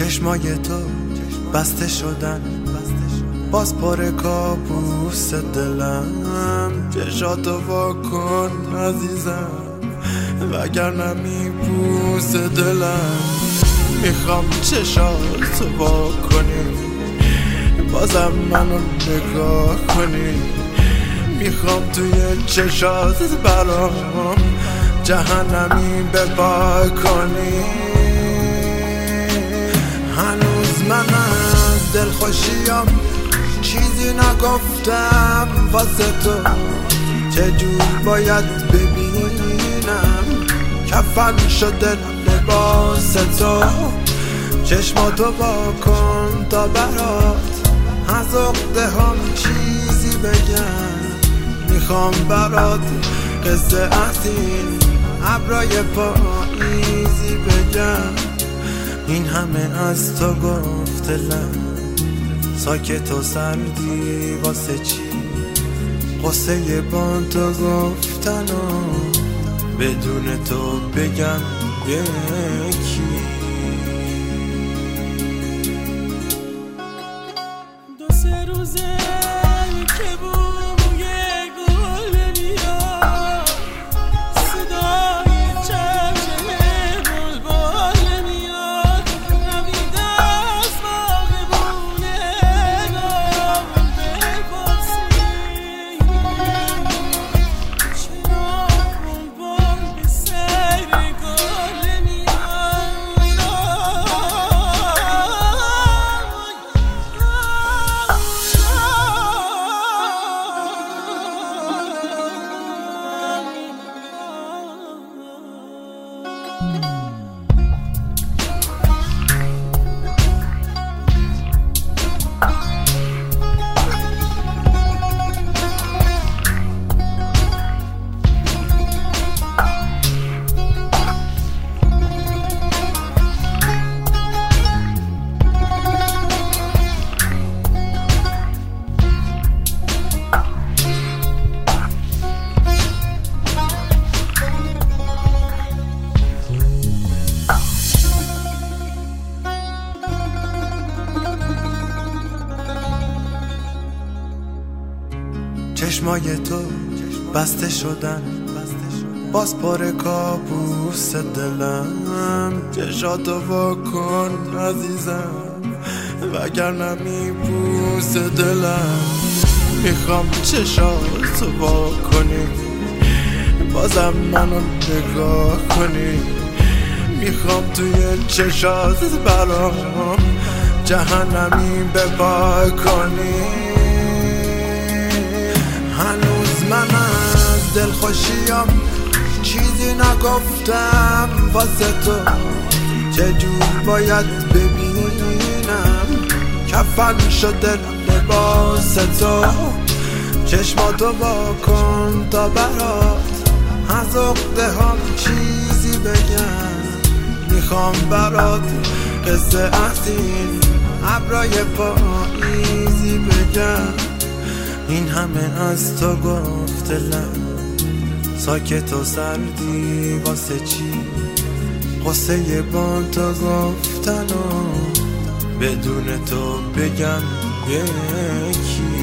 چشمای تو بسته شدن، باز پر کابوس دلم. چشاتو وا کن عزیزم، وگرنه میبوس دلم. میخوام چشاتو وا کنی، بازم منو نگاه کنی. میخوام توی چشات برام جهنمی بپا کنی. هنوز من از دلخوشیام چیزی نگفتم واسه تو. چجور باید ببینم کفن شده لباس تو. چشماتو وا کن تا برات از عقده هم چیزی بگم. میخوام برات قصه از این ابرای پاییزی بگم. این همه از تو گفتلم، ساکت و سردی واسه چی؟ قصه با تو گفتن و بدون تو بگم یکی. دو سه روزه که بوی گل نمیاد، صدای چمچم بلبل نمیاد. نویده از باغبونه نام بپرسی چرا بلبل به سیر گل نمیاد. چشمای تو بسته شدن، باز پر کابوس دلم. چشاتو وا کن عزیزم، وگرنه میبوس دلم. میخوام چشاتو وا کنی، بازم منو نگاه کنی. میخوام توی چشات برام جهنمی بپا کنی. هنوز من از دلخوشیام چیزی نگفتم واسه تو. چجور باید ببینم کفن شده لباس تو. چشماتو وا کن تا برات از عقده هم چیزی بگم. میخوام برات قصه از این ابرای پاییزی بگم. این همه از تو گفتلم، ساکت و سردی واسه چی؟ قصه با تو گفتن و بدون تو بگم یکی.